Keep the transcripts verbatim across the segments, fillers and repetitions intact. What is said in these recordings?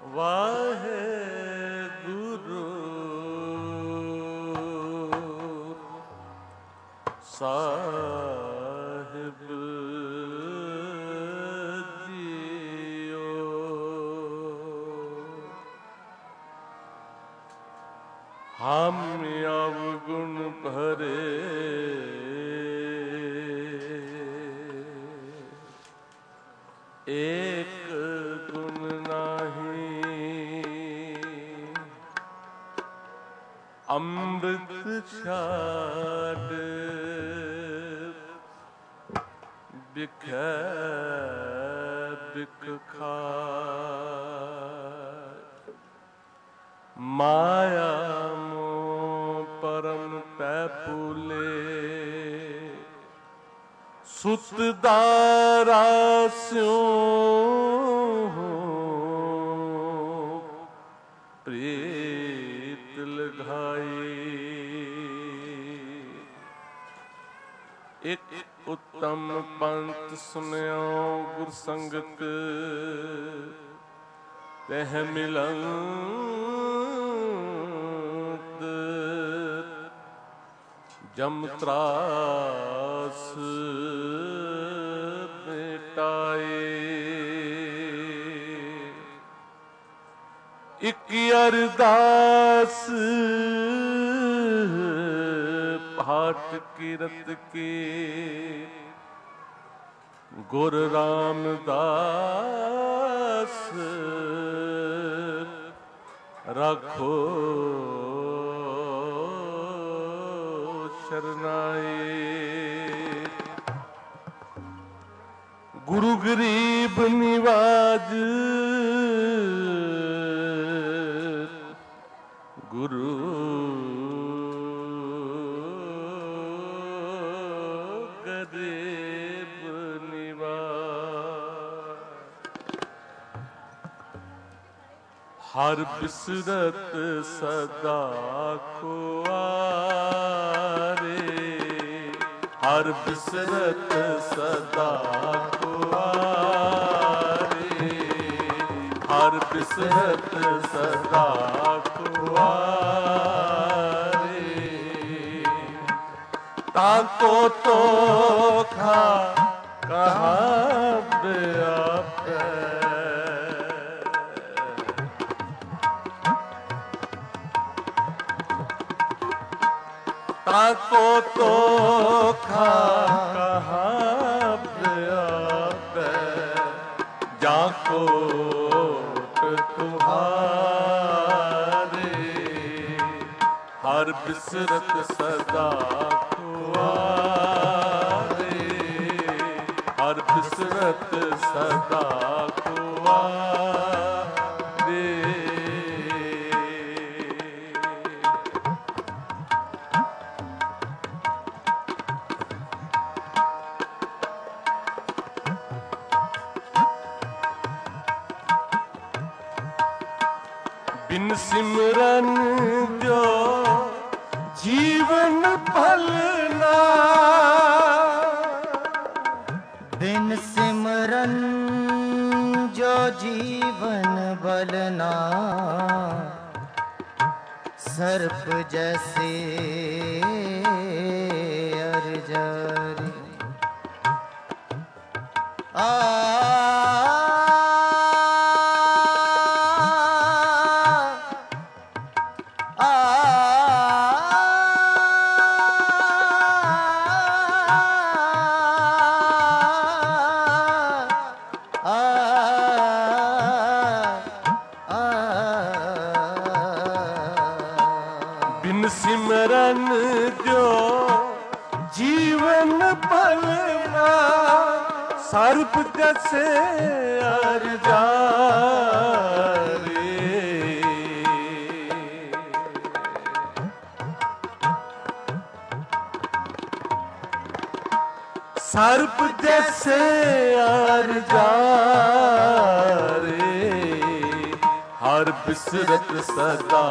ਵਾਹਿਗੁਰੂ ਸਾਹਿਬ JIO. ਹਮ ਅਵਗੁਣ ਭਰੇ ਏਕ ਗੁਣ ਨਾਹੀ, ਅੰਮ੍ਰਿਤ ਛਾਡ ਬਿਖੈ ਬਿਖ ਖਾਇ। ਮਾਇਆ ਮੋਹ ਪਰਮ ਪੈ ਭੂਲੇ, ਸੁਤ ਦਾਰਾ ਸਿਉ ਪ੍ਰੀਤ ਲਗਾਈ। ਇਕ ਉੱਤਮ ਪੰਥ ਸੁਨਿਓ ਗੁਰ ਸੰਗਤ, ਤਹ ਮਿਲੰਤ ਜਮ ਤਰਾਸ ਮਿਟਾਏ। ਇਕ ਅਰਦਾਸ ਪਾਠ ਕੀਰਤ ਕੀ, ਗੁਰ ਰਾਮਦਾਸ ਰੱਖੋ ਸ਼ਰਨਾਈ। ਗੁਰੂ ਗਰੀਬ ਨਿਵਾਜ, ਗੁਰੂ ਗਰੀਬ ਨਿਵਾਜ। ਹਰ ਬਿਸਰਤ ਸਦਾ ਕੁਆਰੇ, ਹਰ ਬਿਸਰਤ ਸਦਾ ਕੁਆਰੇ, ਹਰ ਬਿਸਰਤ ਸਦਾ ਕੁਆਰੇ। ਤਾਕੋ ਤੋਖਾ ਕਹਾਂ ਬਿਆਪੈ, ਤਾਕੋ ਤੋਖਾ ਕਹਾਂ ਬਿਆਪੈ। ਜਾਕੋ ਤੁਹਾਰੇ, ਹਰ ਬਿਸਰਤ ਸਦਾ ਕੁਆਰੇ, ਹਰ ਬਿਸਰਤ ਸਦਾ ਕੁਆਰੇ। ਬਿਨ ਸਿਮਰਨ ਜੋ ਜੀਵਨ ਭਲਨਾ, ਬਿਨ ਸਿਮਰਨ ਜੋ ਜੀਵਨ ਬਲਨਾ। ਸਰਪ ਜੈਸੇ ਅਰਜਾਰੀ, ਆ ਬਿਨ ਸਿਮਰਨ ਜੋ ਜੀਵਨ ਭਲਨਾ। ਸਰਪ ਜੈਸੇ ਅਰਜਾਰੀ, ਸਰਪ ਜੈਸੇ ਅਰਜਾਰੀ। ਹਰ ਬਿਸਰਤ ਸਦਾ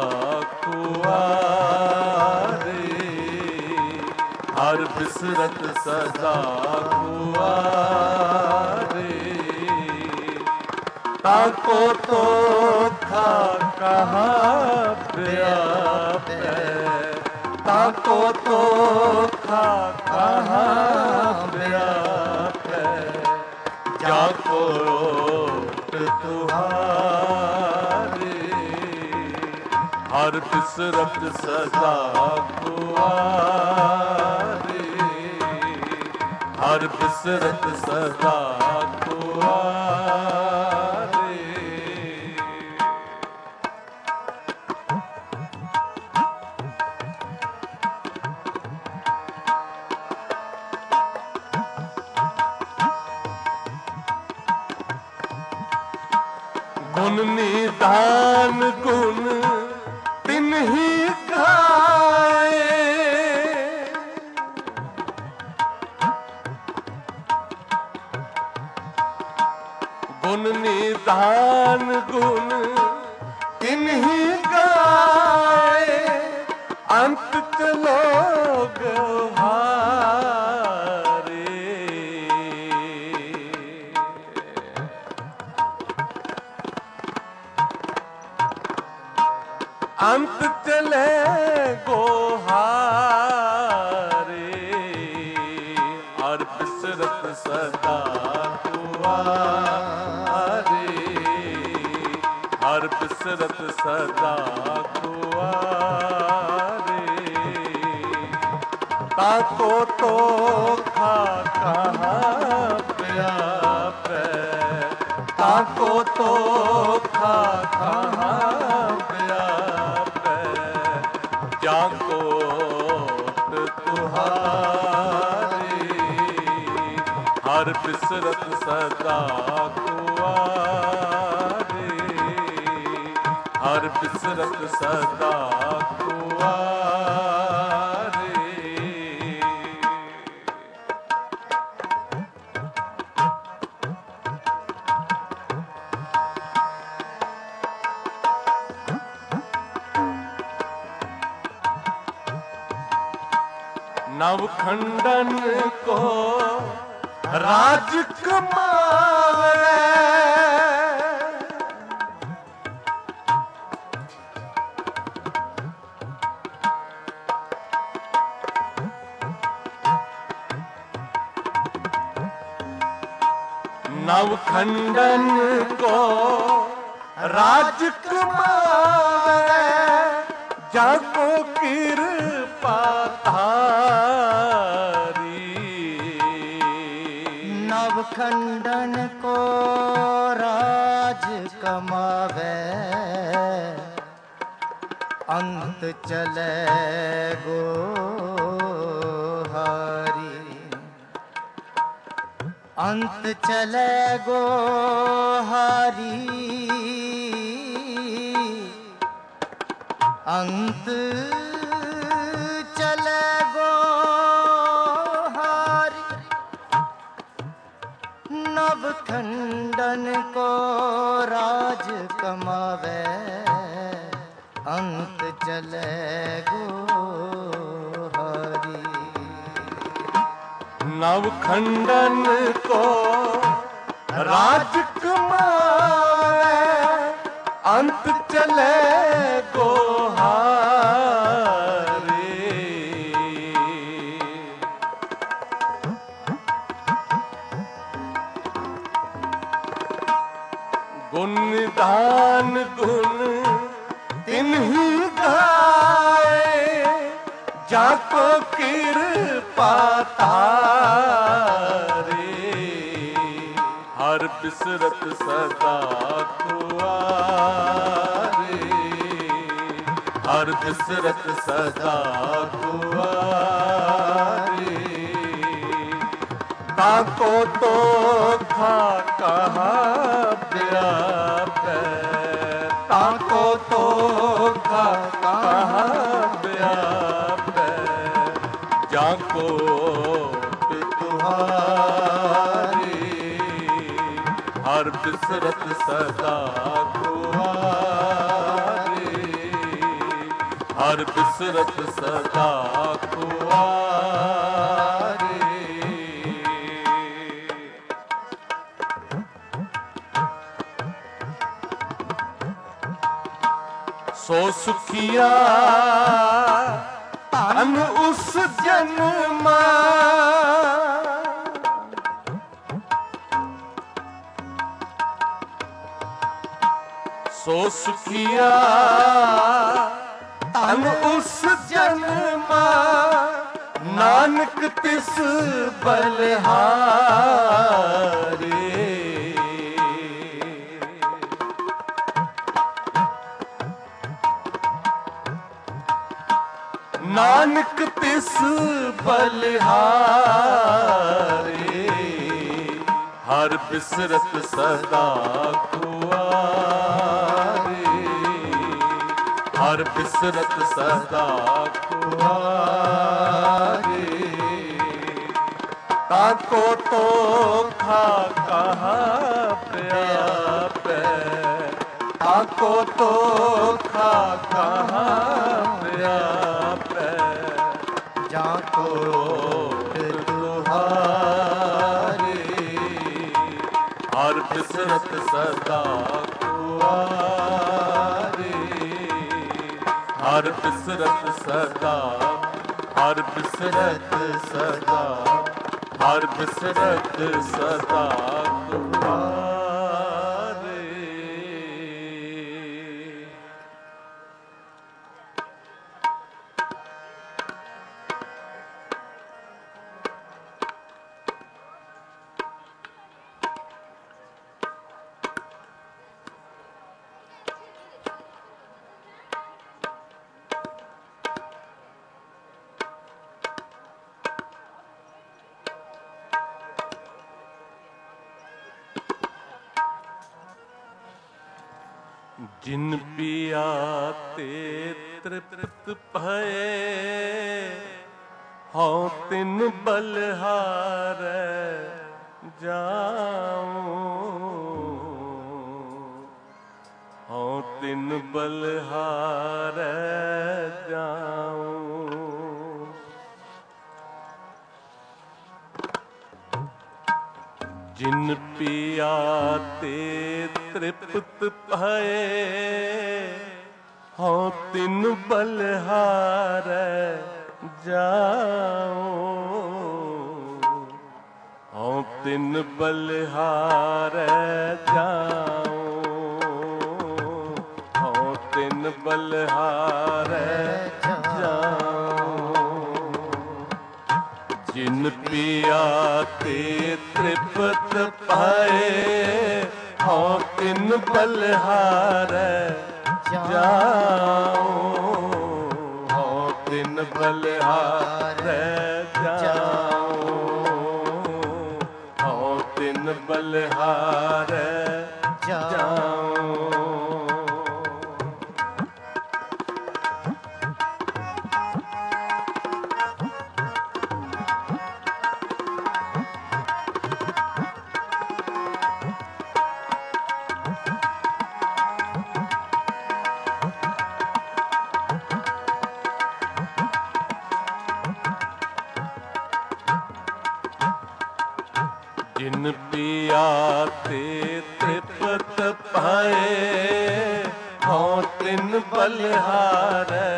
ਕੁਆਰੇ, ਹਰ ਬਿਸਰਤ ਸਦਾ ਕੁਆਰੇ। ताको तो था कहाँ व्याप है, ताको तो था कहाँ व्याप है, जाको तुम्हारी हर बिसरत सदा कुआरी, हर बिसरत सदा कुआरी। गुण निधान गुण तिन ही गाए, गुण निधान गुण तिन ही गाए, अंत लोग हारे। अंत चले गोहारे, और बिसरत सदा कुआरे, हर बिसरत सदा कुआरे। ताको तो खा कहाँ व्याप है, ताको तो खा कहाँ व्याप है, जाको तुम्हारी हर बिसरत सदा कुआरी, हर बिसरत सदा कुआरी। नवखंडन को राज कमावे, नवखंडन को राज कमावे, जाको कृपा तारी। नवखंडन को राज कमावे, अंत चले गोहारी, अंत चले गोहारी, अंत चले गोहारी। नवखंडन को राज कमावे, अंत चले गोहारी। नवखंडन को राज कमावे, अंत चले गोहारे। गुण निधान गुण तिन ही गाए, जाको कृपा तारे, हर बिसरत सदा कुआरे, हर बिसरत सदा कुआरे। ताको तो था कहाँ व्याप है, ताको तो था कहाँ व्याप है, जाको तुम्हारी हर बिसरत सदा कुआरे, हर बिसरत सदा कुआरे। ਸੋ ਸੁਖੀਆ ਧਨ ਉਸ ਜਨਮ ਸੋ ਸੁਖੀਆ ਧਨ ਉਸ ਜਨਮ ਨਾਨਕ ਤਿਸ ਬਲਿਹਾਰੇ। ਨਾਨਕ ਤਿਸ ਬਲਿਹਾਰੇ ਹਰ ਬਿਸਰਤ ਸਦਾ ਕੁਆਰੇ ਹਰ ਬਿਸਰਤ ਸਦਾ ਕੁਆਰੇ ਤਾਕੋ ਤੋਖਾ ਕਹਾ ਪਿਆਪੈ ਤਾਕੋ ਤੋਖਾ ਕਹਾ ਪਿਆਪੈ ਜਾ ਕੋ ਤੁਹਾਰੇ ਹਰ ਬਿਸਰਤ ਸਦਾ ਕੁਆਰੇ ਹਰ ਬਿਸਰਤ ਸਦਾ ਹਰ ਬਿਸਰਤ ਸਦਾ ਹਰ ਬਿਸਰਤ ਸਦਾ ਕੁਆਰੇ। जिन पिया ते तृप्त भये हौं तिन बलिहारै जाऊं हौं तिन बलिहारै जाऊं। जिन पिया ते तृप्त भये हौं तिन बलिहारै जाऊं हौं तिन बलिहारै जाऊं हौं तिन बलिहारै जाऊं। जिन पिया ते तृप्त पाए हौं तिन बलिहारै जाऊं हौं तिन बलिहारै जाऊं हौं तिन बलिहारै जाऊं। जिन पिया ते तृप्त पाए हौं तिन बलिहारै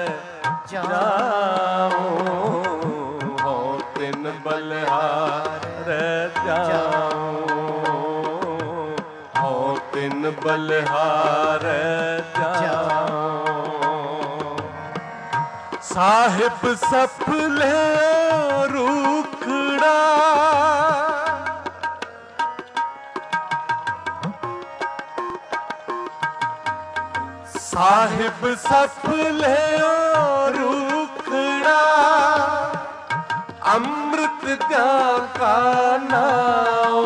जाऊं हौं तिन बलिहारै जाऊं हौं तिन बलिहारै जाऊं। साहिब सफले रूखड़ा साहिब सफले रूखड़ा अमृत जा का नाओ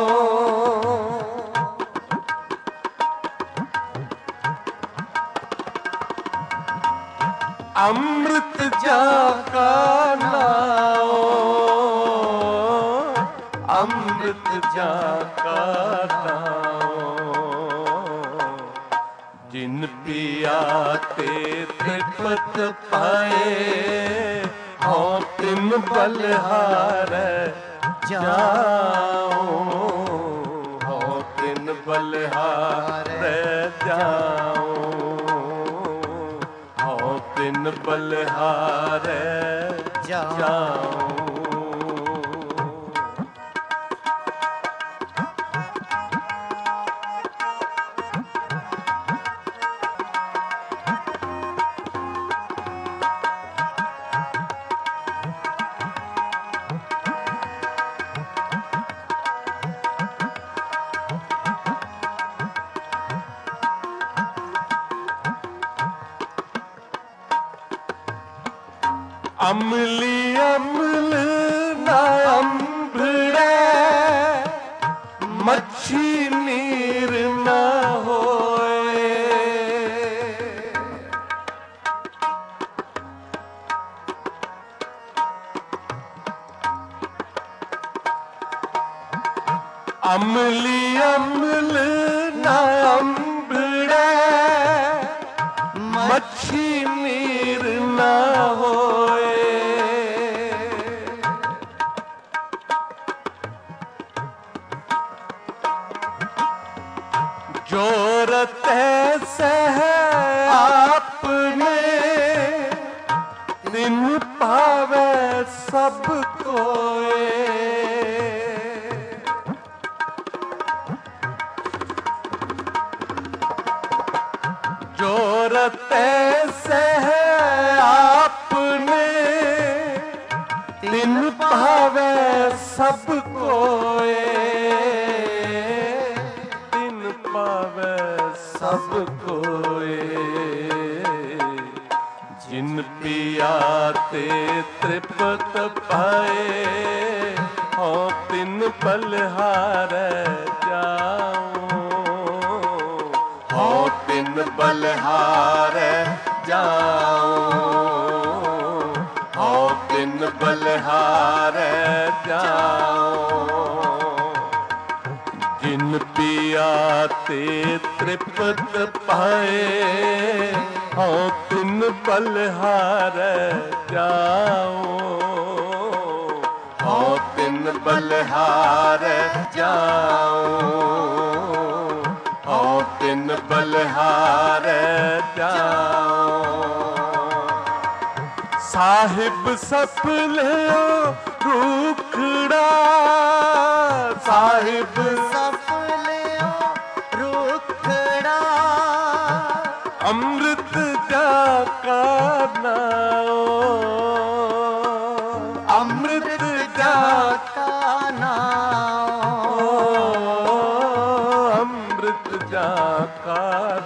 अमृत जा का नाओ अमृत जा का नाओ। जिन पिया ते तृप्त पाए हौं तिन बलिहारै जाऊं हौं तिन बलिहारै जाऊं बलिहारै जाऊं। अमली अमल ना अम्भड़े, मच्छी नीर ना होए। अमली अमल ना अम्भड़े, मच्छी नीर ना होए। जोरत सह आपने, दिन पावे सब कोए। जोरत सह आपने, दिन पावे सब कोए। सब कोए जिन पिया ते तृप्त पाए, हो तिन बलिहारै जाऊं। हो तिन बलिहारै जाऊं। हो तिन बलिहारै जाऊं। जिन पिया ते तृप्त पाए, हो तिन बलिहारै जाऊं। हो तिन बलिहारै जाऊं। हो तिन बलिहारै जाऊं। साहिब सफलियो रूखड़ा, साहिब सफलियो रूखड़ा, अमृत जाका नाओ। अमृत जाका नाओ। अमृत जाका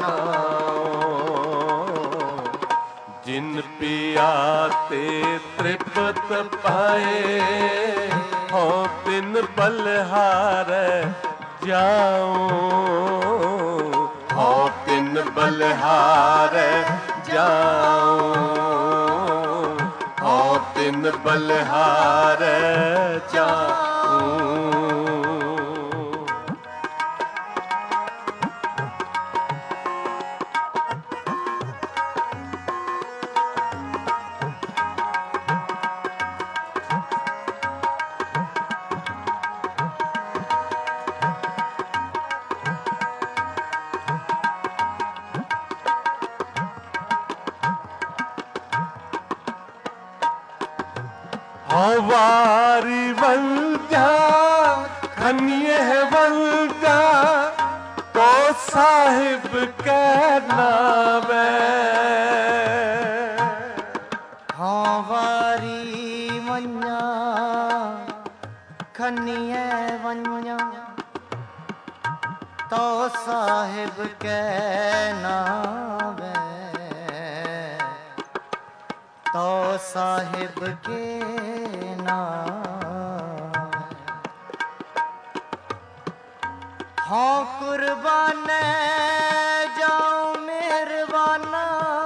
नाओ। जिन पिया ते तृप्त पाए, हो तिन बलिहारै जाऊं। हो तिन बलिहारै जाऊं। हो तिन बलिहारै जाऊं। वारी वंजा खनिए वंजा, तो साहिब कै नावे। हाँ वारी वंजा खनिए वंजा, तो साहिब कै नावे। तो साहिब के नाम। हाँ कुर्बान जाऊं मेहरबाना,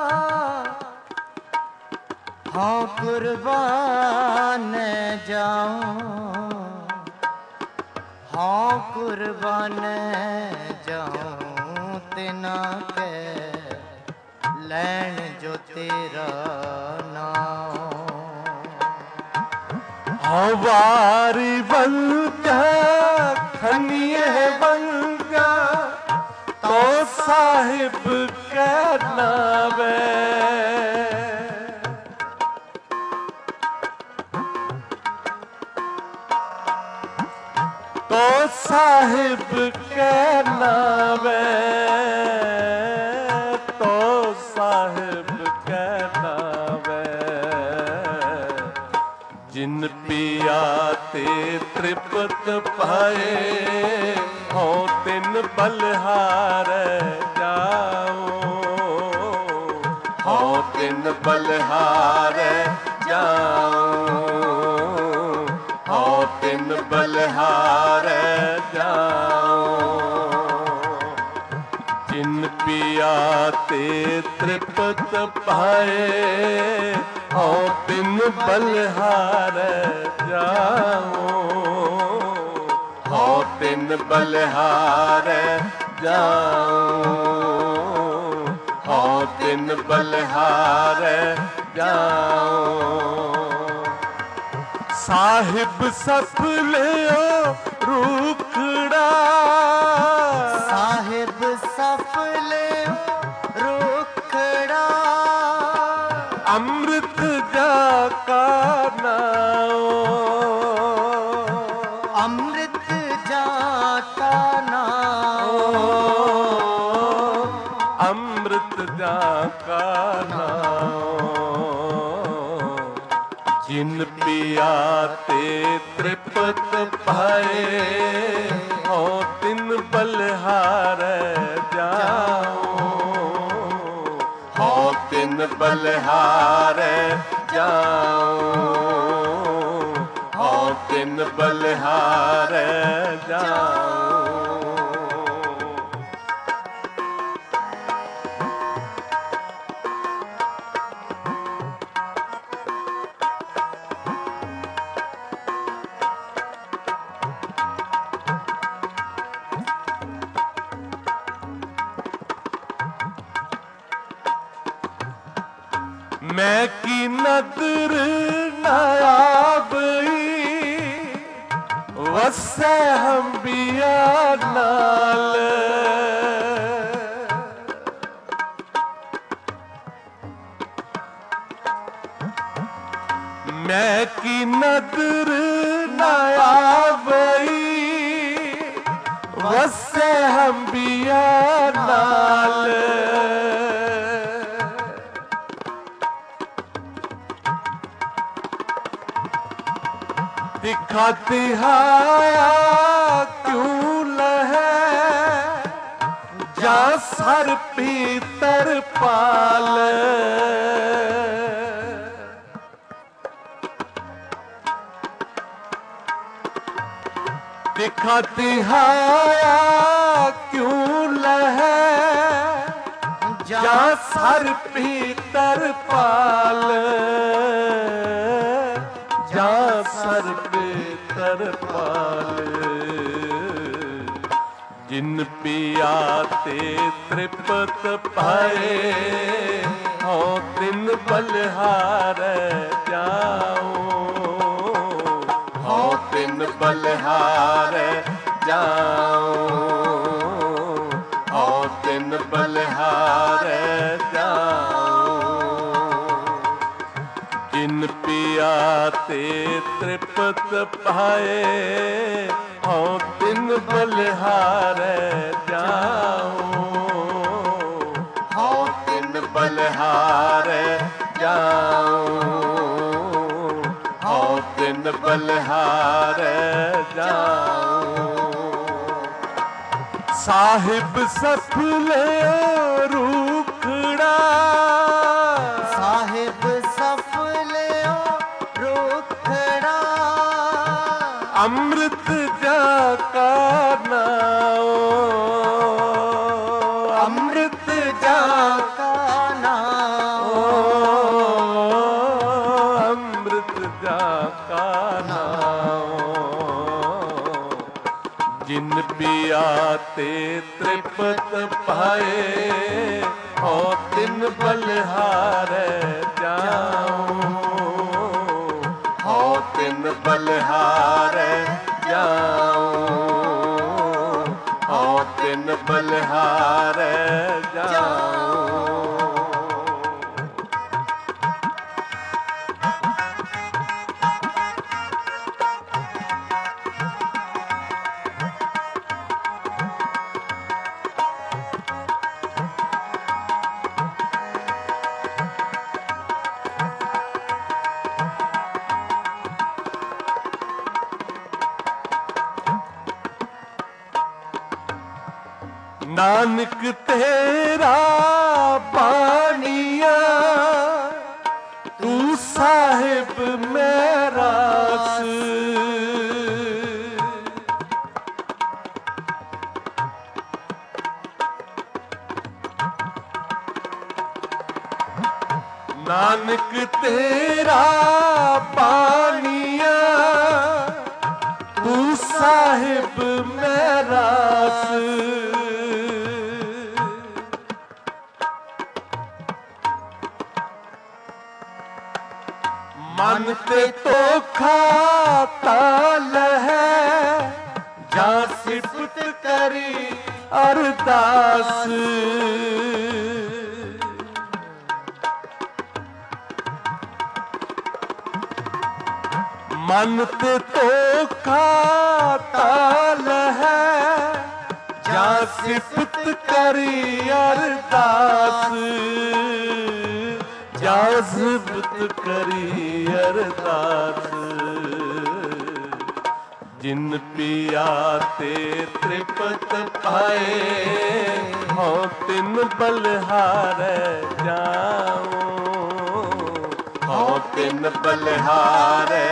हाँ कुर्बान जाऊं। हाँ कुर्बान जाऊं तिना के लैन जो तेरा नाम। वारी वंजा खनिए वंजा, तो साहिब कै नावे। साहिब कहना वे, तो साहिब कहना वे। जिन पिया ते तृप्त पाए, हो तिन बलिहार जाओ, हो तिन बलिहार जाओ, हो तिन बलिहार जाओ। जिन पिया ते तृप्त पाए, हो तिन बलिहार जाओ, हो तिन बलिहार जाओ, हो तिन बलिहार जाओ। साहिब सप लियो रूखड़ा, साहिब सप लियो रूखड़ा, अमृत जाका नाओ, अमृत जाका नाओ, अमृत जाका नाओ। जिन पिया ते तृप्त पाए, हो तिन बलिहार जाओ, हो तिन बलिहार जाओ, हो तिन बलिहार जाओ। मैं की नदर नायाबई, वसै हम बिया नाल। मैं की नदर नायाबई, वसै हम बिया नाल। दिखाती हाया क्यों लहे, जा सर पीतर पाल। दिखाती हाया क्यों लहे, जा सर पीतर पाल, जा सर पीतर पाल। जिन पिया ते तृप्त पाए, हो तिन बलिहार जाओ, हो तिन बलिहार जाओ, हो तिन बलिहार जाओ। जिन पिया ते तृप्त पाए, हो तिन बलिहार जाओ, हो तिन बलिहार जाओ, हो तिन बलिहार जाओ। साहिब सफले रूखड़ा, साहिब सफले रूखड़ा, अमृत जाका नाओ, अमृत जाका नाओ, अमृत जाका नाओ। जिन पिया ते तृप्त पाए, हो तिन बलिहार जाओ, हो तिन बलिहार जाओ, हो तिन बलिहार जाओ। नानक तेरा बानिया तू साहिब मेरा नानक तेरा बानिया तू साहिब मेरा मन ते तो खाता लहै जा सिफत करी अरदास मन ते तो खाता लहै जा सिफत करी अरदास जा सिफत करी अरदास जिन पिया ते त्रिपत पाए हो तिन बलिहारै जाऊं हो तिन बलिहारै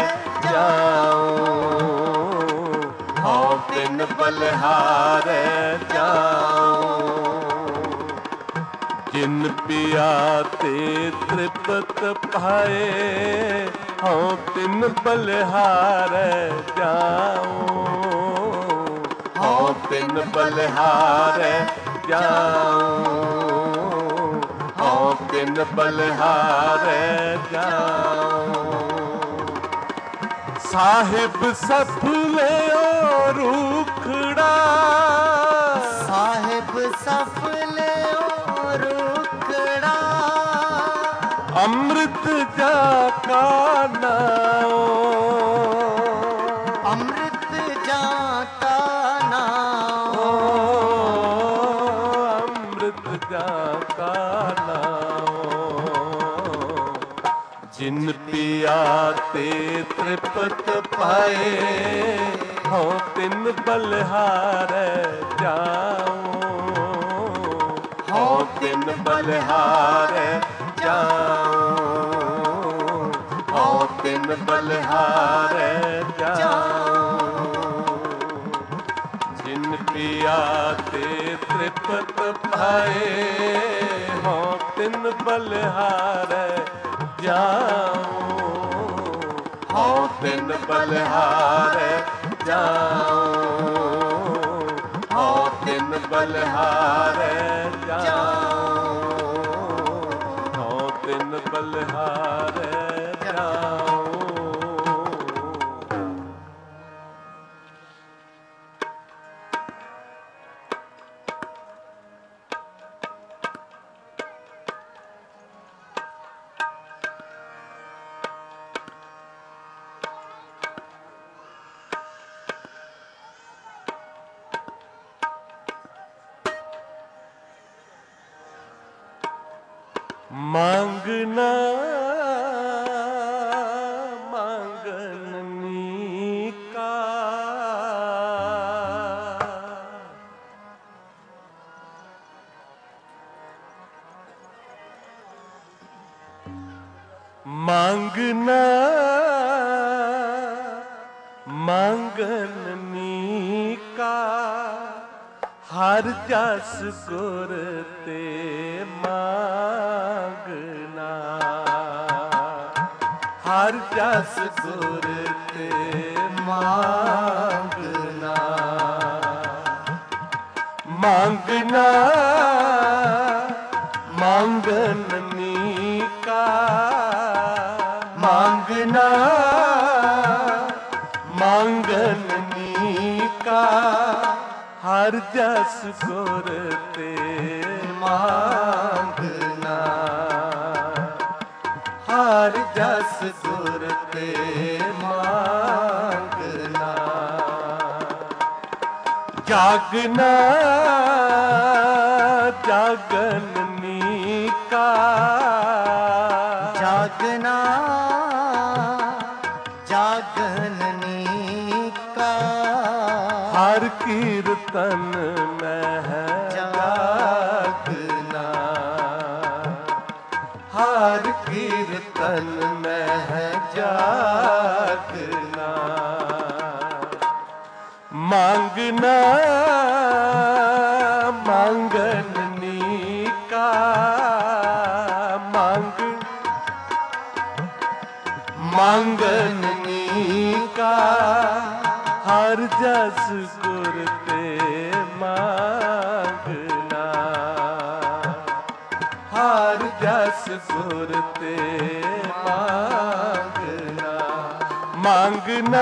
जाऊं हो तिन बलिहारै जाऊं जिन पिया ते त्रिपत पाए हो तिन बलिहारै जाऊं हो तिन बलिहारै जाऊं हो तिन बलिहारै जाऊं साहिब सफले रूखड़ा साहिब सफले रूखड़ा अमृत जा का नाम अमृत जा का नाम अमृत जा का नाम जिन पिया ते त्रिपत पाए हो तिन बलिहारै जाऊं हो तिन बलिहारै जाऊं हो तिन बलिहारै जाऊं जिन पिया ते त्रिपत पाए हो तिन बलिहारै जाऊं हो तिन बलिहारै जाऊं हो तिन बलिहारै जाऊं हो तिन बलिहारै जाऊं मांगना मांगनी का मांगना मांगनी का हर जस गुर ते मांगना हर जस गुर ते मांगना मांगना मांगनी का मांगना मांगनी का हर जस गुर ते मांगना हर जस गुर ते मांगना जागना जागनी का जागना जागनी का हर कीर्तन में है जागना का मांग मांगनी का हर जस गुर ते मांगना हर जस गुर ते मांगना मांगना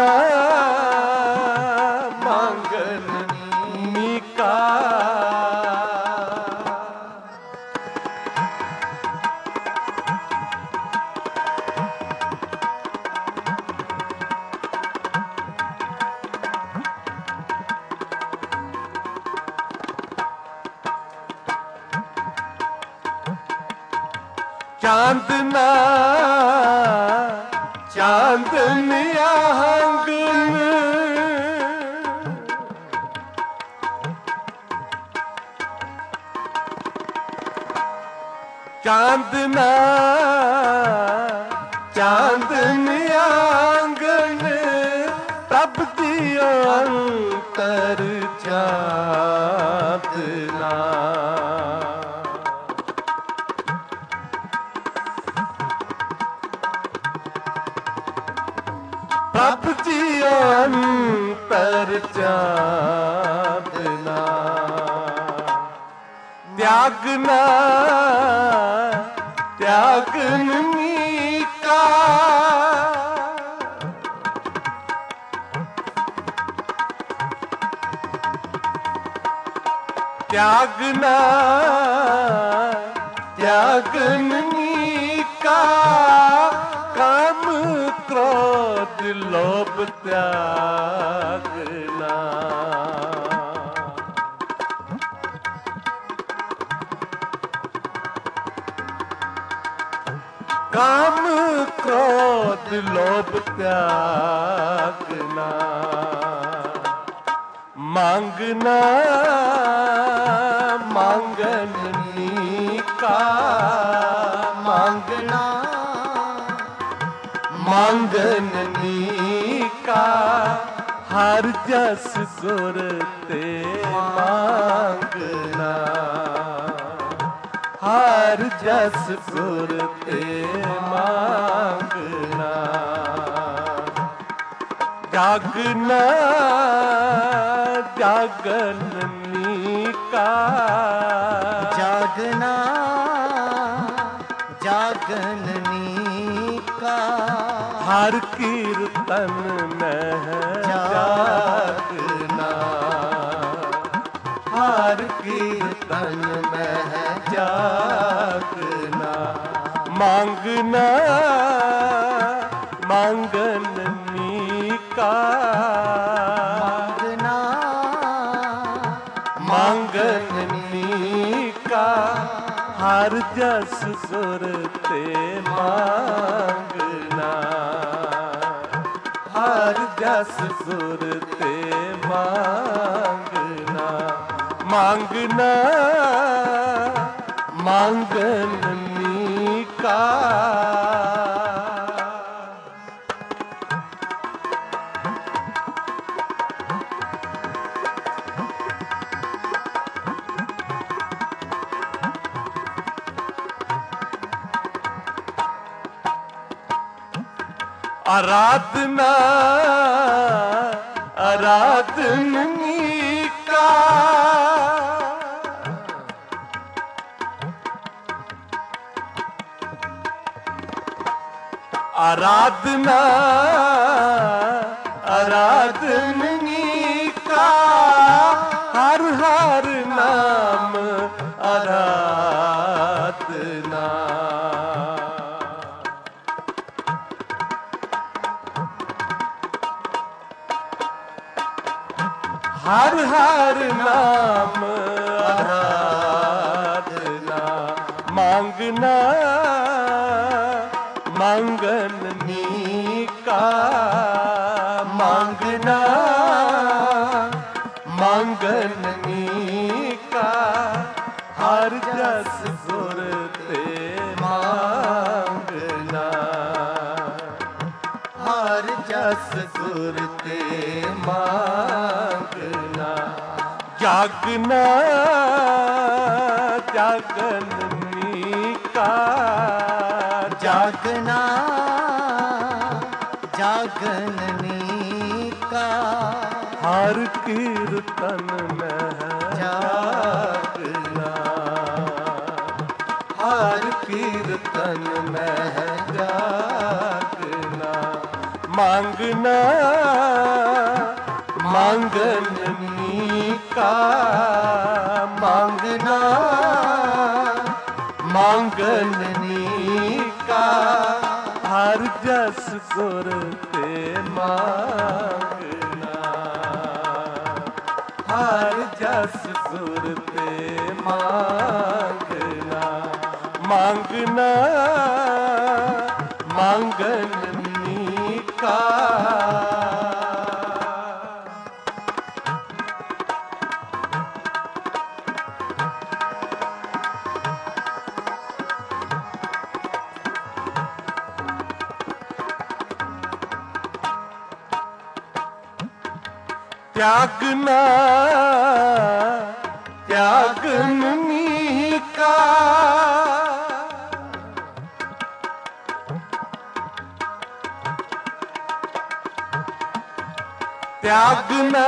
मांगनी का चांदना चांदनिया हंगन चांदना चांदनिया हंगन प्रभ दियो अंतर चांदना प्रभ जी अंतर चांदना त्यागना त्यागनी का त्यागना त्यागनी का काम क्रोध लोभ त्यागना काम क्रोध लोभ त्यागना मांगना मांगनी का मांगना मांगनी का हर जस गुर ते मांगना हर जस गुर ते मांगना जागना जागनी का जागना जागनी का हर कीर्तन में जागना हर कीर्तन में जागना मांगना मांगनी का मांगना मांगनी का हर जस गुर ते मांगना हर जस गुर ते मांगना मांगना मांगनी का आराधना आराधनी का आराधना आराधनी का हर हर नाम आराधना हर हर नाम आराधना मांगना मांगनी का मांगना मांगनी का हर जस गुर ते मांगना हर जस गुर ते मांगना जागना जागन जागना जागननी का हर कीर्तन में जागना, हर कीर्तन में जागना। मांगना मांगनी का, मांगना मांगनी का। हर जस गुर ते मांगना, हर जस गुर ते मांगना। मांगना मांगनी का। त्यागना त्यागनी का। त्यागना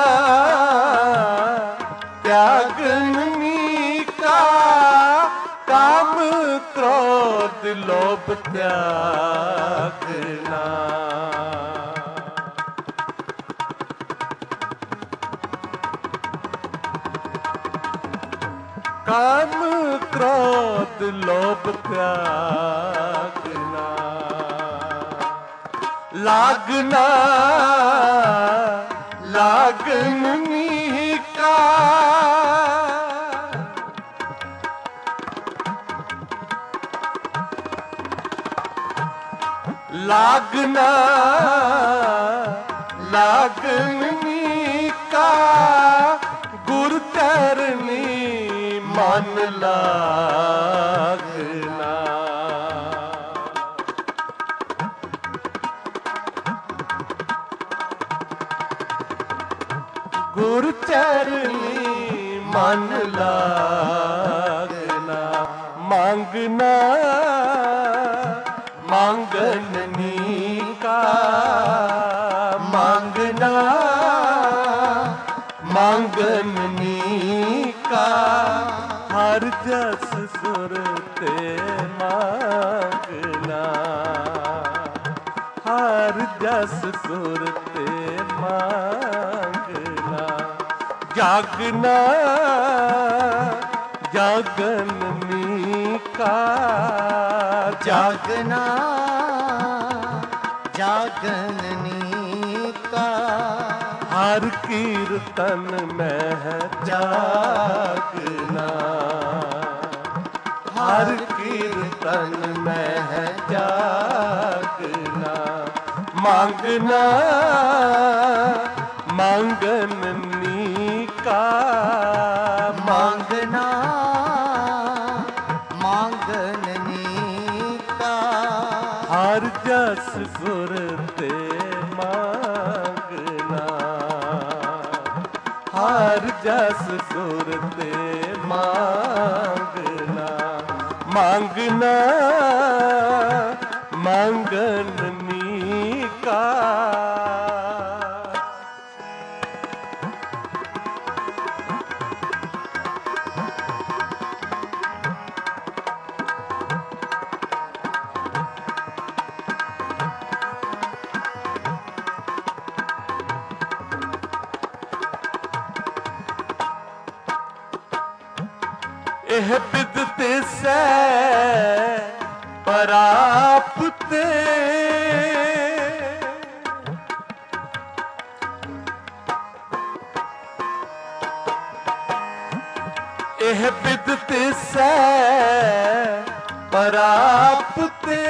त्यागनी का। काम क्रोध लोभ त्यागना। काम क्रोध लोभ त्यागना। लागना लागनी का। लागना लागनी का। गुर चरनी मन लागना। गुर चरनी मन लागना। मांगना मांगनी का। मांगना मांगनी का। हर जस सुर ते मांगना, हर जस सुर ते मांगना। जागना जागननी का। जागना जागननी का। हर कीर्तन में है जागना, हर कीर्तन में है जागना। मांगना मांगनी का। मांगना मांगनी का। हर जस गुर ते मांगना, हर जस गुर ते मांगना। मांगना मांगनी का। एह बिदते सै परापते। एह बिदते सै परापते।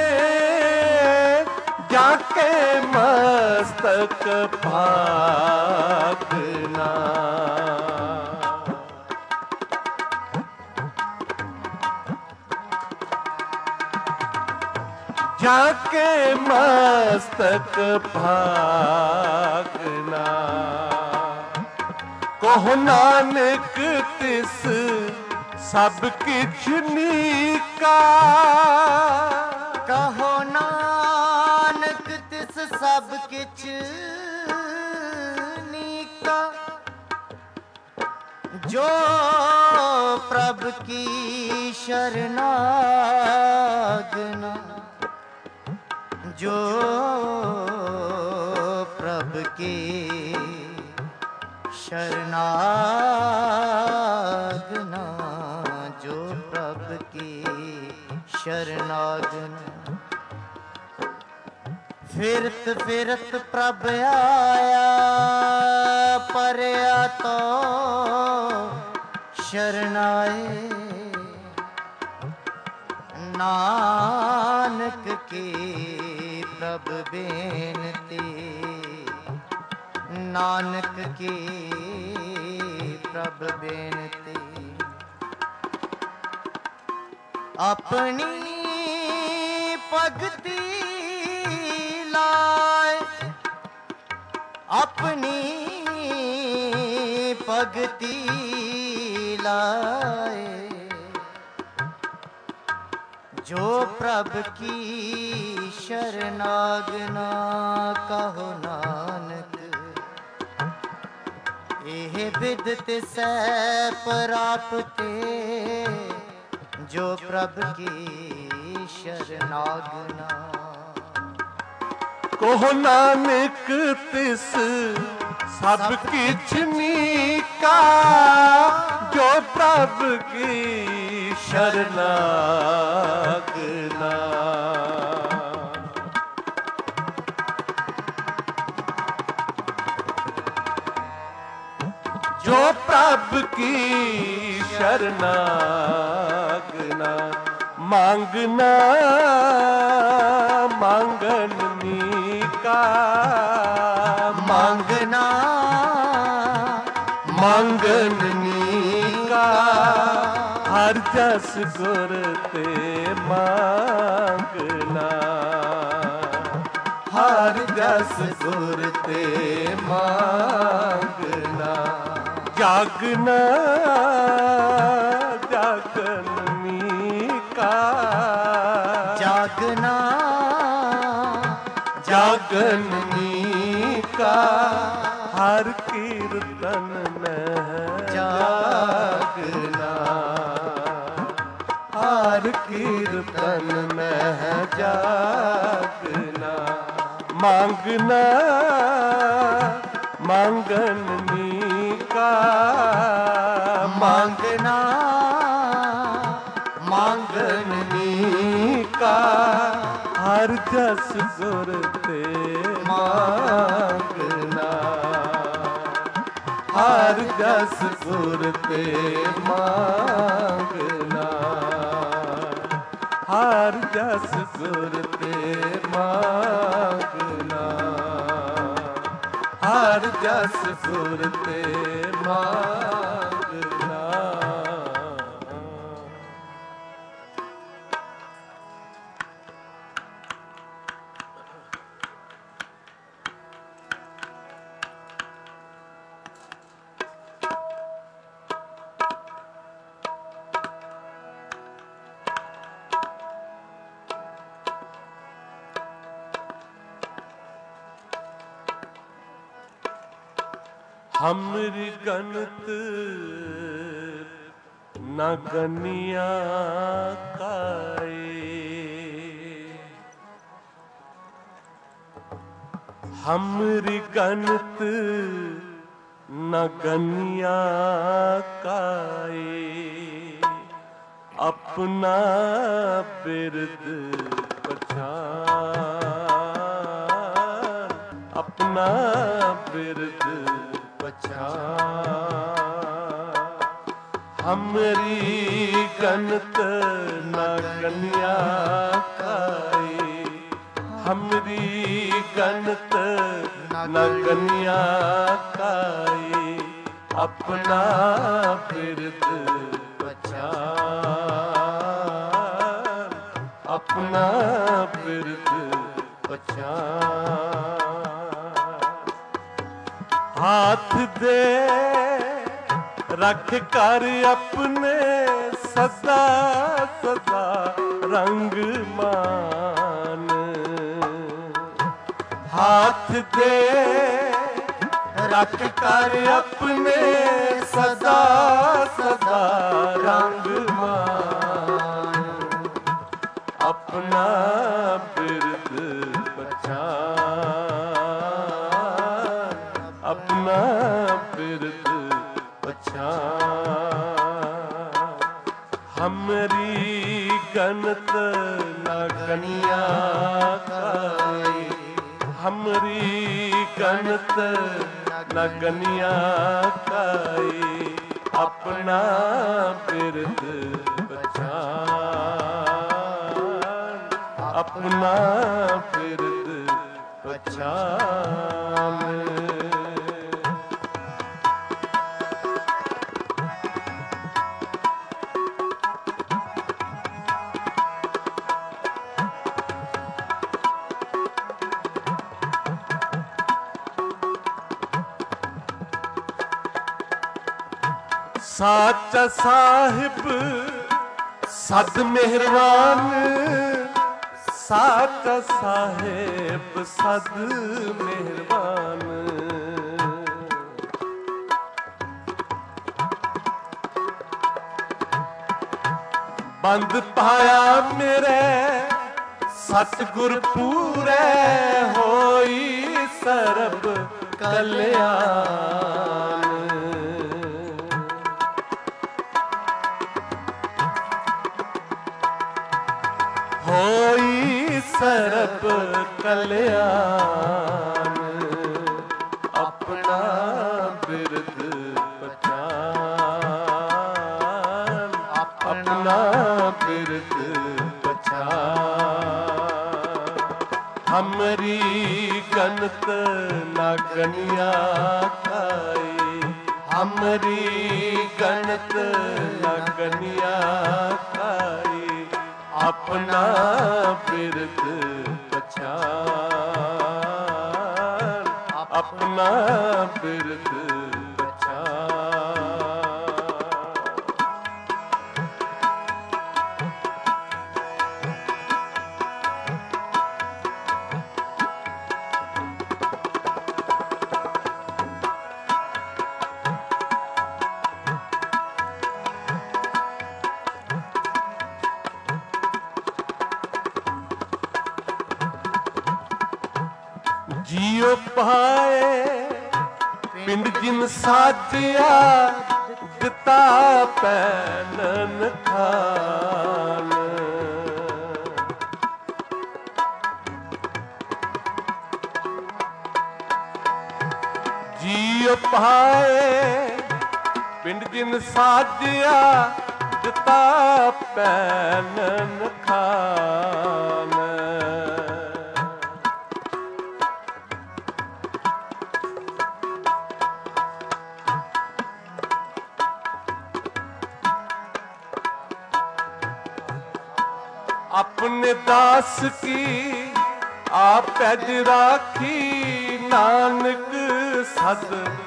जाके मस्तक भागना, जाके मस्तक भागना। कहो नानक तिस सब किछ नीका। कहो नानक तिस सब किछ नीका। जो प्रभ की शरणागना, जो प्रभ की शरणागना, जो प्रभ की शरणागना। फिरत फिरत प्रभ आया, परया तो शरणाए। नानक की प्रभ बेनती, नानक की प्रभ बेनती। अपनी भगति लाए, अपनी भगति लाए। जो प्रभ की शरणागना, कहो नानक एह बिद तिसै प्राप्ते। जो प्रभ की शरणागना। कहो नानक तिस सब किछ नीका। जो प्रभ की शरणागना। जो प्रभ की शरणागना। मांगना मांगन नीका। मांगना मांगन नीका। हर जस गुर ते मांगना। हर जस गुर ते मांगना। जागना जागन नीका। जागना जागन नीका। हर कीर्तन में जागना। हर कीर्तन में जागना। मांगना मांगन नीका। मांगना मांगन नीका। हर जस गुर ते मांगना। हर जस गुर ते मांगना। हर जस गुर ते मांगना। हर जस गुर ते मांगना। हमरी गनत न गनिया काए। हमरी गनत न गनिया काए। अपना बिरद पछान। अपना बिरद हमरी गनत न गनिया काए। हमरी गनत न गनिया काए। अपना बिरद पछान। अपना बिरद पछान। हाथ दे रख कर अपने ਸਦਾ ਸਦਾ ਰੰਗ ਮਾਨ। ਹਾਥ ਦੇ ਰੱਖ ਕਰ ਆਪਣੇ ਸਦਾ ਸਦਾ ਰੰਗ ਮਾਨ। ਆਪਣਾ ਬਿਰਦ ਪਛਾਨ, ਆਪਣਾ ਬਿਰਦ ਪਛਾਨ। ਹਮਰੀ ਗਨਤ ਨਾ ਗਨਿਆ ਕਾਈ, ਹਮਰੀ ਗਨਤ ਨਾ ਗਨਿਆ ਕਾਈ। ਆਪਣਾ ਬਿਰਦ ਪਛਾਨ, ਆਪਣਾ ਬਿਰਦ ਪਛਾਨ। ਸਾਚਾ ਸਾਹਿਬ ਸਦ ਮਿਹਰਬਾਨ, ਸਾਚਾ ਸਾਹਿਬ ਸਦ ਮਿਹਰਬਾਨ। ਬੰਦ ਪਾਇਆ ਮੇਰੇ ਸਤਿਗੁਰ ਪੂਰੇ, ਹੋਈ ਸਰਬ ਕਲਿਆਣ। ਹੋਈ ਸਰਬ ਕਲਿਆਣ। ਆਪਣਾ ਬਿਰਦ ਪਛਾਨ, ਆਪਣਾ ਬਿਰਦ ਪਛਾਨ। ਹਮਰੀ ਗਨਤ ਨਾ ਗਨਿਆ ਕਾਈ, ਹਮਰੀ ਗਨਤ ਨਾ ਗਨਿਆ ਕਾਈ। ਆਪਣਾ ਬਿਰਦ ਪਛਾਨ, ਆਪਣਾ ਬਿਰਦ ਪਛਾਨ। ਜੀਉ ਪਾਏ ਪਿੰਡ ਜਿਨ ਸਾਜਿਆ, ਦਿੱਤਾ ਪੈਨਨ ਖਾਨ। ਜੀਉ ਪਾਏ ਪਿੰਡ ਜਿਨ ਸਾਜਿਆ, ਦਿੱਤਾ ਪੈਨਨ ਖਾਨ। अपने दास की आप पैज राखी, नानक सद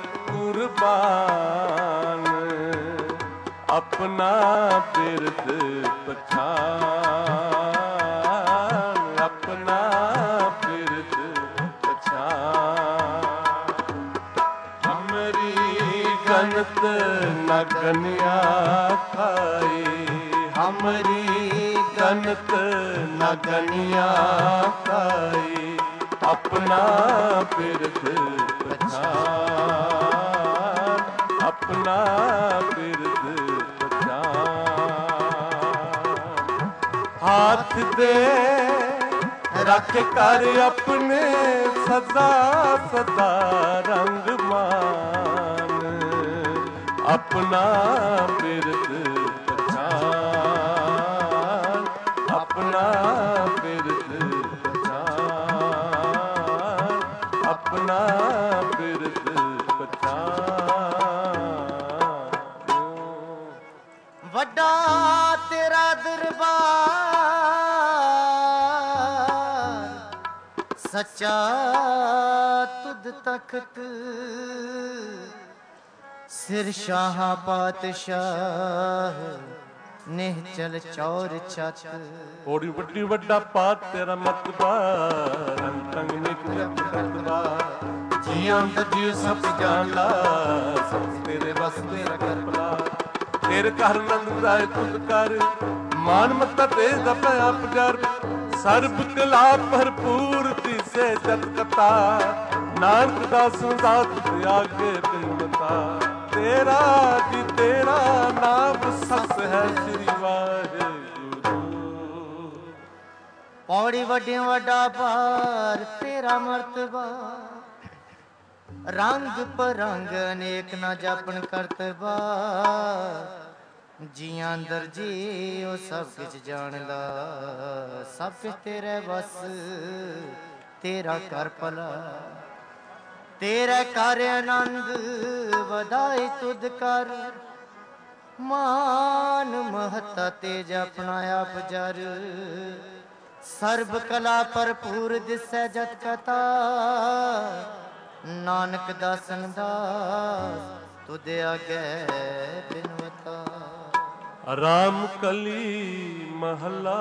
कुर्बान। अपना बिरद पछान, अपना बिरद पछान। हमरी गनत न गनिया खाई, हमरी गनत न गनिया काई। अपना बिरद पछान, अपना बिरद पछान। हाथ दे रख कर अपने सदा सदा रंग मान। अपना बिरद पछान, अपना बिरद पछान, अपना बिरद पछान। वड्डा तेरा दरबार, सच्चा तुद तख्त, सिर शाह पातशाह ਨਿਹਚਲ ਚੌਰ ਚਤ ਓੜੀ ਵੱਡੀ ਵੱਡਾ ਪਾਤ ਤੇਰਾ ਮਤਬਾ ਰੰਗ ਰੰਗ ਨਿਕ ਜਪ ਕਰਤਬਾ ਜੀਆਂ ਦਾ ਜੀ ਸਭ ਜਾਣਦਾ ਸਭ ਤੇਰੇ ਬਸ ਤੇਰਾ ਕਰਪਲਾ ਤੇਰੇ ਘਰ ਨੰਦ ਰਾਏ ਤੁਧ ਕਰ ਮਾਨ ਮੱਤਾ ਤੇਜ ਦਾ ਪਿਆ ਪੁਜਰ ਸਰਬ ਕਲਾ ਭਰਪੂਰ ਤਿਸੇ ਜਤ ਕਤਾ ਨਾਨਕ ਦਾਸ ਦਾਤ ਤਿਆਗੇ ਬਿਨਮਤਾ ਤੇਰਾ ਜੀ ਤੇਰਾ ਨਾਮ ਸਸ ਹੈ ਸ੍ਰੀ ਵਾਹਿਗੁਰੂ। ਪੌੜੀ ਵੱਡੀ ਵੱਡਾ ਭਾਰ ਤੇਰਾ ਮਰਤਬਾ ਰੰਗ ਪਰੰਗ ਅਨੇਕ ਨਾ ਜਾਪਣ ਕਰਤਬਾ ਜੀਆਂ ਅੰਦਰ ਜੀ ਉਹ ਸਭ ਕੁਝ ਜਾਣਦਾ ਸਭ ਕੁਝ ਤੇਰੇ ਬਸ ਤੇਰਾ ਕਰ ਭਲਾ ਤੇਰਾ ਕਰ ਆਨੰਦ ਵਧਾਈ ਤੁਧ ਕਰ ਮਾਨ ਮਹਤਾ ਤੇਜ ਆਪਣਾ ਆਪ ਜਰ ਸਰਬ ਕਲਾ ਭਰਪੂਰ ਦਿਸੈ ਜਤ ਕਤਾ ਨਾਨਕ ਦਾਸਨ ਦਾਸ ਤੁਧ ਆਗੇ ਬਿਨਵਤਾ। ਰਾਮ ਕਲੀ ਮਹਲਾ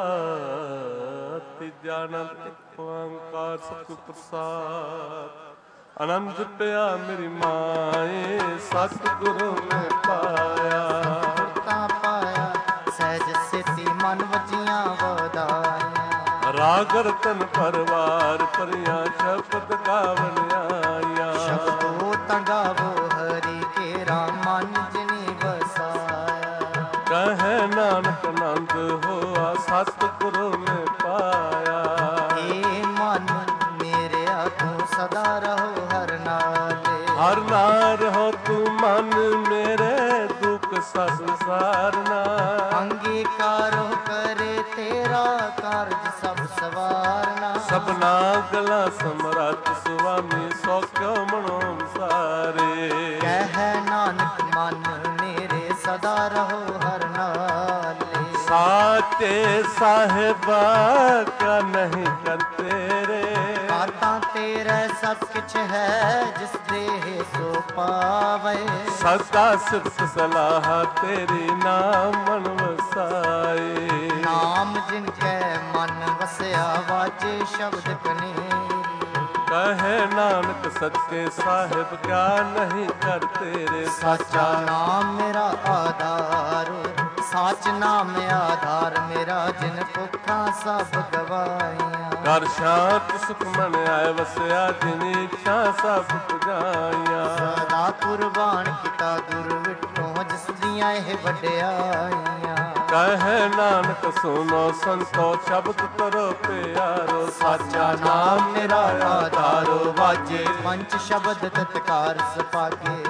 ਤੀਜਾ ਅਨੰਦ ਓੰਕਾਰ ਸਤਿਗੁਰ ਪ੍ਰਸਾਦ ਆਨੰਦ ਪਿਆ ਮੇਰੀ ਮਾਏ ਸਤਿਗੁਰੂ ਮੈਂ ਪਾਇਆ ਤਾਂ ਪਾਇਆ ਸਹਿਜ ਸਿੱਧੀ ਮਨ ਵਜੀਆਂ ਵਧਾਈਆਂ ਰਾਗ ਰਤਨ ਪਰਵਾਰ ਪਰਿਆ ਸ਼ਬਦ ਗਾਵਣ ਆਇਆ ਸ਼ਬਦੋ ਤੰਗਾਵੋ ਹਰੀ ਕੇ ਰਾਮ ਮਨ ਜਿਨੀ ਵਸਾਇਆ ਕਹੈ ਨਾਨਕ ਆਨੰਦ ਹੋਆ ਸਤਿਗੁਰੂ ਨੇ ਪਾਇਆ ਏ ਮਨ ਮੇਰੇ ਆਖੋ ਸਦਾ ਰਹੋ ਹਰ ਨਾਲੇ ਹਰ ਨਾਲ ਰਹੋ ਤੂੰ ਮਨ ਮੇਰੇ ਦੁਖ ਸੰਸਾਰਨਾ ਅੰਗੀਕਾਰੋ ਕਰੇ ਤੇਰਾ ਕਾਰਜ ਸਭ ਸਵਾਰਨਾ ਸਭਨਾ ਗਲਾ ਸਮਰੱਥ ਸੁਆਮੀ ਸੋ ਕਿਉ ਮਨੋ ਸਾਰੇ ਕਹਿ ਨਾਨਕ ਮਨ ਮੇਰੇ ਸਦਾ ਰਹੋ ਹਰ ਨਾਲੇ ਸਾਚੇ ਸਾਹਿਬਾ ਕਾ ਨਹੀਂ ਕਰ ਤੇਰੇ ਕਾਤਾ ਤੇਰਾ ਸਭ ਕੁਛ ਹੈ ਜਿਸ ਦੇ ਸੋ ਪਾਵੇ ਸਦਾ ਸਿਫਤ ਸਲਾਹ ਤੇਰੀ ਨਾਮ ਮਨ ਵਸਾਏ ਨਾਮ ਜਿਨ ਕੈ ਮਨ ਵਸਿਆ ਵਾਜੇ ਸ਼ਬਦ ਕਨੇਰੀ ਕਹੇ ਨਾਨਕ ਸੱਚੇ ਸਾਹਿਬ ਕਿਆ ਨਹੀਂ ਕਰ ਤੇਰੇ ਸਾਚਾ ਨਾਮ ਮੇਰਾ ਆਧਾਰ ਸਾਚ ਨਾਮ ਆਧਾਰ ਮੇਰਾ ਜਿਨ ਭੁੱਖਾਂ ਸਭ ਗਵਾਈਆਂ ਕਰ ਸ਼ਾਂਤ ਸੁਖ ਮਨ ਆਏ ਵਸਿਆ ਜਿਨੀ ਇੱਛਾ ਸਭ ਪੁਜਾਈਆਂ ਸਦਾ ਕੁਰਬਾਨ ਕੀਤਾ ਗੁਰ ਵਿਟੋ ਜਿਸ ਦੀਆਂ ਇਹ ਵਡਿਆਈਆਂ ਕਹੇ ਨਾਨਕ ਸੁਨੋ ਸੰਤੋ ਸ਼ਬਦ ਕਰੋ ਪਿਆਰੋ ਸਾਚਾ ਨਾਮ ਮੇਰਾ ਆਧਾਰੋ ਵਾਜੇ ਪੰਚ ਸ਼ਬਦ ਤਤਕਾਰ ਸਪਾਕੇ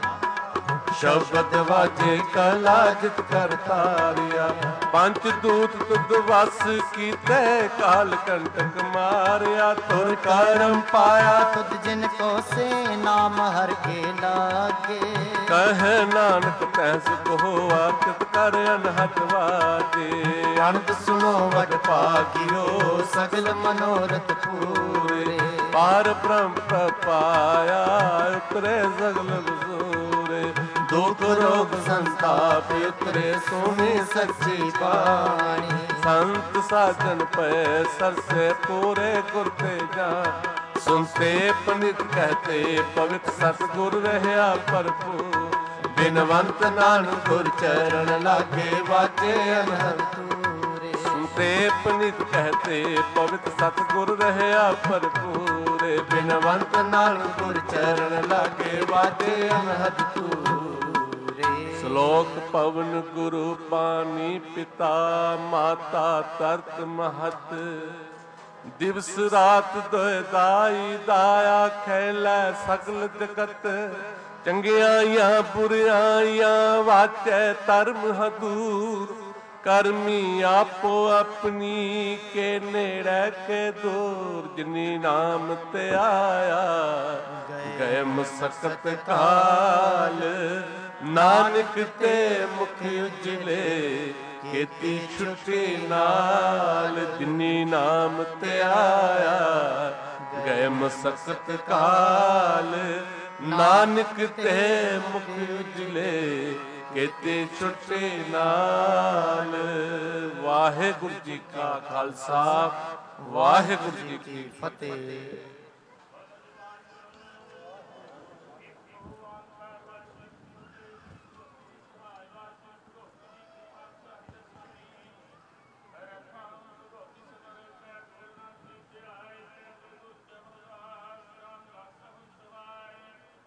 ਸ਼ਬਦ ਵਾਜੇ ਕਲਾ ਜਿਤ ਕਰ ਤਾਰਿਆ ਪੰਜ ਦੂਤ ਤੁਧ ਵਸ ਕੀਤੇ ਕਾਲ ਕੰਟਕ ਮਾਰਿਆ ਤੁਰ ਕਰਮ ਪਾਇਆ ਤੁਧ ਜਿਨ ਕੋ ਸੇ ਨਾਮ ਹਰ ਕੇ ਲਾਗੇ ਕਹੇ ਨਾਨਕ ਤੈਸ ਕੋ ਆਕਿਤ ਕਰ ਅਨਹਦ ਵਾਜੇ ਅਨੰਦ ਸੁਣੋ ਵਡ ਭਾਗਿਓ ਸਗਲ ਮਨੋਰਥ ਪੂਰੇ ਪਾਰ ਬ੍ਰਹਮ ਪਾਇਆ ਉਤਰੇ ਸਗਲ ਬਸੂਰੇ ਦੁਖ ਰੋਗ ਸੰਤਾਪ ਉਤਰੇ ਸੋਨੇ ਸੱਚੀ ਬਾਣੀ ਸੰਤ ਸਾਜਨ ਪੈ ਸਰਸੇ ਪੂਰੇ ਗੁਰ ਤੇ ਜਾ ਸੁਨਤੇ ਪੰਡਿਤ ਕਹਤੇ ਪਵਿੱਤ ਸਤਿਗੁਰ ਰਹਿਆ ਭਰਪੂਰ ਬਿਨਵੰਤ ਨਾਨਕ ਗੁਰ ਚਰਨ ਲਾਗੇ ਵਾਜੇ ਅਨਹਦ ਤੂਰੇ ਸੁਨਤੇ ਪੰਡਿਤ ਕਹਤੇ ਪਵਿੱਤ ਸਤਿਗੁਰ ਰਹਿਆ ਭਰਪੂਰ ਬਿਨਵੰਤ ਨਾਨਕ ਗੁਰ ਚਰਨ ਲਾਗੇ ਵਾਜੇ ਅਨਹਦ ਤੂਰੇ। ਸ਼ਲੋਕ ਪਵਨ ਗੁਰੂ ਪਾਣੀ ਪਿਤਾ ਮਾਤਾ ਤਰਤ ਮਹਤ ਦਿਵਸ ਰਾਤ ਦੋਇ ਦਾਈ ਦਾਇਆ ਖੈਲੇ ਸਗਲ ਜਗਤ ਚੰਗਿਆਈਆਂ ਬੁਰਿਆਈਆਂ ਵਾਚੈ ਧਰਮ ਹਦੂਰ ਕਰਮੀ ਆਪੋ ਆਪਣੀ ਕੇ ਨੇੜੇ ਕੇ ਦੂਰ ਜਿਨੀ ਨਾਮ ਤੇ ਆਇਆ ਗਏ ਮੁਸਕਤ ਕਾਲ ਨਾਨਕ ਤੇ ਮੁਖ ਉਜਲੇ ਕੀਤੀ ਛੁੱਟੀ ਨਾਲ ਜਿਨੀ ਨਾਮ ਤੇ ਆਇਆ ਗਏ ਮੁਸਕਤ ਕਾਲ ਨਾਨਕ ਤੇ ਮੁਖ ਉਜਲੇ ਕੀਤੇ ਛੁੱਟੇ ਨਾਲ। ਵਾਹਿਗੁਰੂ ਜੀ ਕਾ ਖਾਲਸਾ, ਵਾਹਿਗੁਰੂ ਜੀ ਕੀ ਫਤਿਹ।